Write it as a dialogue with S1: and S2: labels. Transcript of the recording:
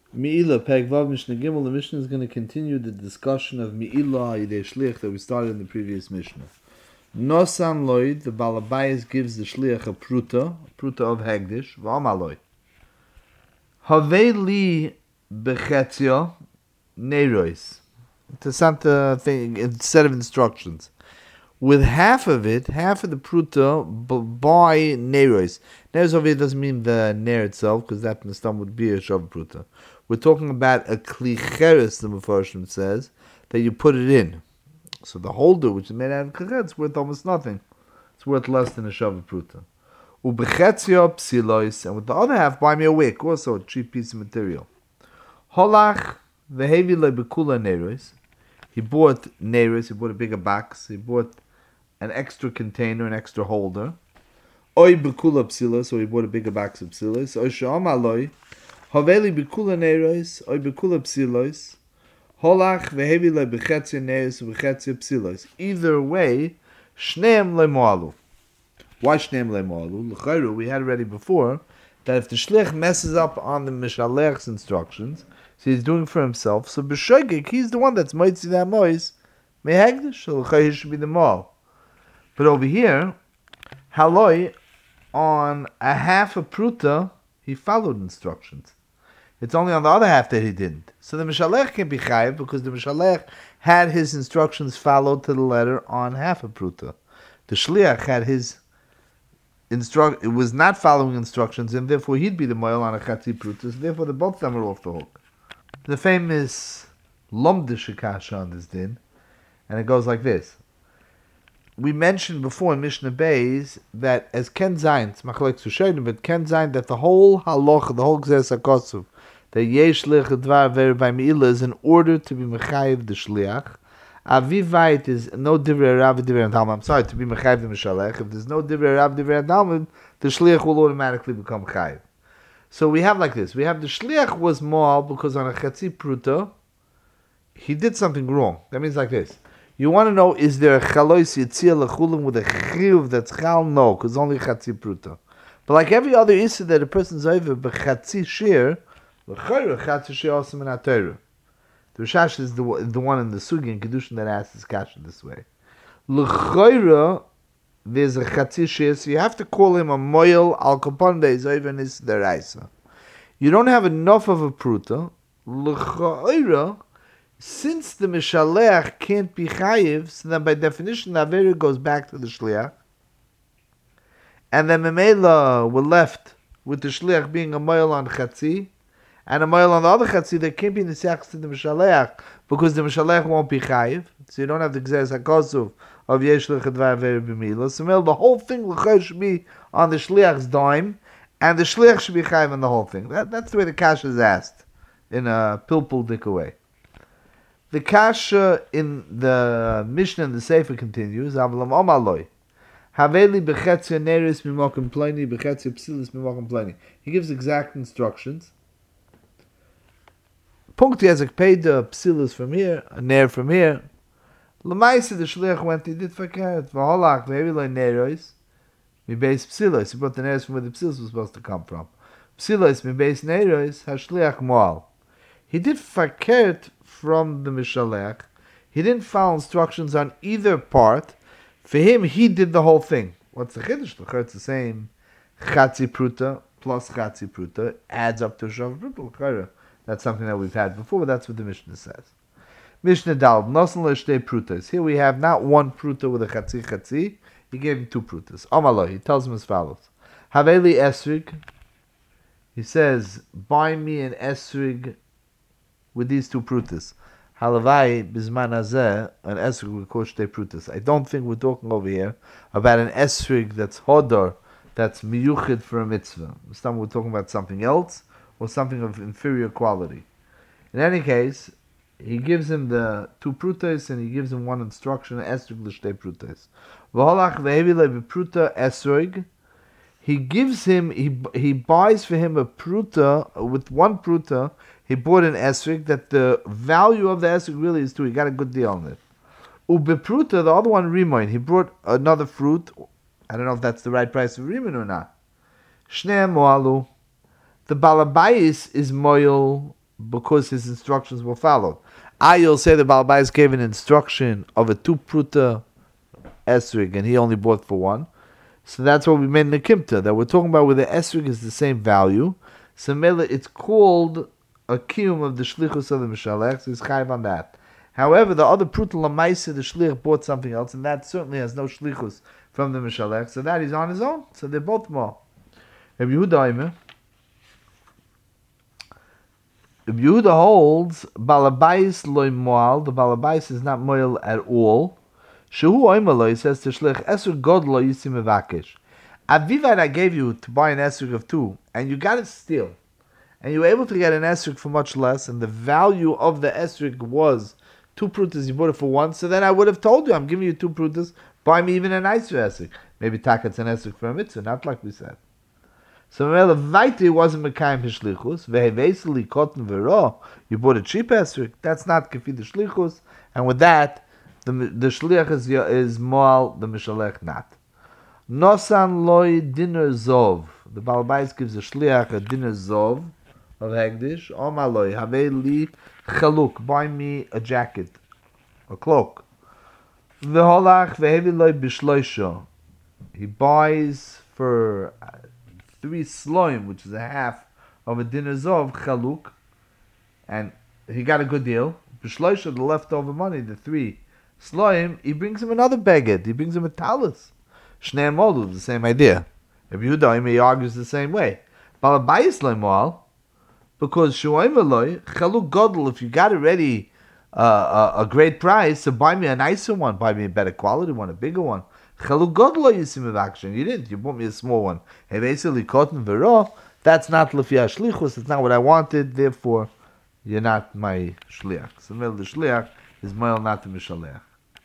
S1: Me'ilah, Perek Vav, Mishnah Gimel. The Mishnah is going to continue the discussion of Me'ilah Yidei Shliach that we started in the previous Mishnah. Nosan Loid, the Balabayas gives the Shliach a pruta of Hegdish, V'amaloi. Havei li bechetzio neirois. It's a Santa thing, a set of instructions. With half of the pruta, by neirois. Neirois over here doesn't mean the nair itself, because that mistam would be a shav pruta. We're talking about a klicheres, the Mefarshim says, that you put it in. So the holder, which is made out of klicheres, it's worth almost nothing. It's worth less than a shav pruta. Ubechetzio psilois, and with the other half, buy me a wick, also a cheap piece of material. Holach vehevi lebekula neirois. He bought neirois, he bought a bigger box, he bought an extra container, an extra holder. Oy bekula psilos, so he bought a bigger box of psilos. Oy sha'amaloi, haveli bekula neiros, oy bekula psilos, holach vehevi le bechetzia neiros, bechetzia psilos. Either way, shneim lemoalu. Why shneim lemoalu? L'chayru, we had already before, that if the shlich messes up on the mishalech's instructions, so he's doing for himself, so b'shogeg, he's the one that's moitzi that mois, mehegdish, so l'chayru should be the moal. But over here, haloi, on a half a pruta, he followed instructions. It's only on the other half that he didn't. So the mishalech can be chayiv because the mishalech had his instructions followed to the letter on half a pruta. The shliach had his it was not following instructions, and therefore he'd be the moil on a chatzi pruta. So therefore, the both of them are off the hook. The famous lomdish kasha on this din, and it goes like this. We mentioned before in Mishnah Beis that as Ken Zayin, it's machlek Sushenim, but Ken Zayin that the whole halacha, the whole Gzeres HaKosov, that yesh lich dvar ver by me'ilah is in order to be mechayiv the shliach. Avivait is no divrei rav divrei talmud. I'm sorry, to be mechayiv the mishalech. If there's no divrei rav divrei talmud, the shliach will automatically become chayiv. So we have like this. We have the shliach was moal because on a chatzi pruta, he did something wrong. That means like this. You want to know, is there a chalois yitzia lechulim with a chiyuv that's chal? No, because only chatzi pruta. But like every other issue that a person's over, b'chatzi shir, l'chayra chatzi shir also min ha-Torah. The Rishash is the one in the Sugi in Kedushin that asks this kasha this way. L'chayra, there's a chatzi shir, so you have to call him a moyel al kapon that is over in his deraisa. You don't have enough of a pruta, l'chayra, since the Mishalech can't be chayiv, so then by definition the Avera goes back to the Shliach. And then Memela we're left with the Shliach being a moil on Chatzi, and a moil on the other Chatzi that can't be in the Sechs to the Mishalech, because the Mishalech won't be chayiv, so you don't have the Gzeres HaKosov of Yesh Lich Advar Avera B'Mila. So the whole thing should be on the Shliach's dime, and the Shliach should be chayiv on the whole thing. That's the way the kasha is asked, in a pilpul-dik way. The kasha in the Mishnah and the Sefer continues. Avalam omaloi, haveli bechetzia neris mimokim pleni, bechetzia psilis mimokim pleni. He gives exact instructions. Punkti ezek peida psilis from here, a ner from here. Lemaisa the shliach went. He did fakert. V'holach ve'eviloi neros mi beis psilis. He brought the neros from where the psilis was supposed to come from. Psilis mi beis neros hashliach moal. He did fakert from the Mishalech. He didn't follow instructions on either part. For him, he did the whole thing. What's the chiddush? It's the same. Chatzi pruta plus chatzi pruta adds up to a shav pruta. That's something that we've had before, but that's what the Mishnah says. Mishnah Dal, nosan le'shtei prutas. Here we have not one pruta with a chatzi. He gave him two prutas. Amaloi, he tells him as follows. Haveli esrig. He says, buy me an esrig with these two prutas. Halavai bizman hazeh, an esrig with koshtei prutas. I don't think we're talking over here about an esrig that's hodor, that's miyuchid for a mitzvah. We're talking about something else, or something of inferior quality. In any case, he gives him the two prutas, and he gives him one instruction, esrig l'shtei prutas. V'holach ve'hevi le b'pruta esrig. He gives him, he buys for him a pruta, with one pruta, he bought an esrig that the value of the esrig really is two. He got a good deal on it. Ubepruta, the other one, rimoin. He brought another fruit. I don't know if that's the right price of rimoin or not. Shneim moalu. The balabais is moil because his instructions were followed. You'll say the Baal Bayis gave an instruction of a 2 pruta esrig, and he only bought for 1. So that's what we made in the Kimta, that we're talking about where the esrig is the same value. So Mela, it's called a kiyum of the shlichus of the Mishalech, so he's chayiv on that. However, the other pruta lamaisa, the shlich bought something else, and that certainly has no shlichus from the Mishalech, so that he's on his own. So they're both more. Rabbi Yehuda holds balabais loy moal. The balabais is not moal at all. Shehu oimaloi says to shlich esur godlo yisim evakish. Avivad I gave you to buy an esrog of 2, and you got it still, and you were able to get an esrog for much less, and the value of the esrog was 2 prutas. You bought it for 1, so then I would have told you, I'm giving you 2 prutas. Buy me even a nicer esrog. Maybe takat's an esrog for a mitzvah, not like we said. So Mela Vaiti wasn't Mekayim his shlichus. Veheveseli cotton vero. You bought a cheap esrog. That's not kefi the shlichus. And with that, the shliach is moal, the mishalech not. Nosan loy dinner zov. The Baal Bayis gives a shliach a dinner zov of hegdish. Omaloi haveli chaluk. Buy me a jacket, a cloak. Veholach vehevi loy bishloisho. He buys for 3 sloim, which is a half of a dinner zov chaluk, and he got a good deal. B'shloisha, the leftover money, the 3 sloim, he brings him another beged. He brings him a talus. Shnei Molu, the same idea. If Yehuda, he argues the same way. Balabayis loy because shuoim loy chaluk godel. If you got already a great price, so buy me a nicer one, buy me a better quality one, a bigger one. Chaluk godlo yisim of action. You didn't. You bought me a small one. Hey, basically cotton vero. That's not lefia shlichus. It's not what I wanted. Therefore, you're not my shliach. So the shliach is moel not the mishalech.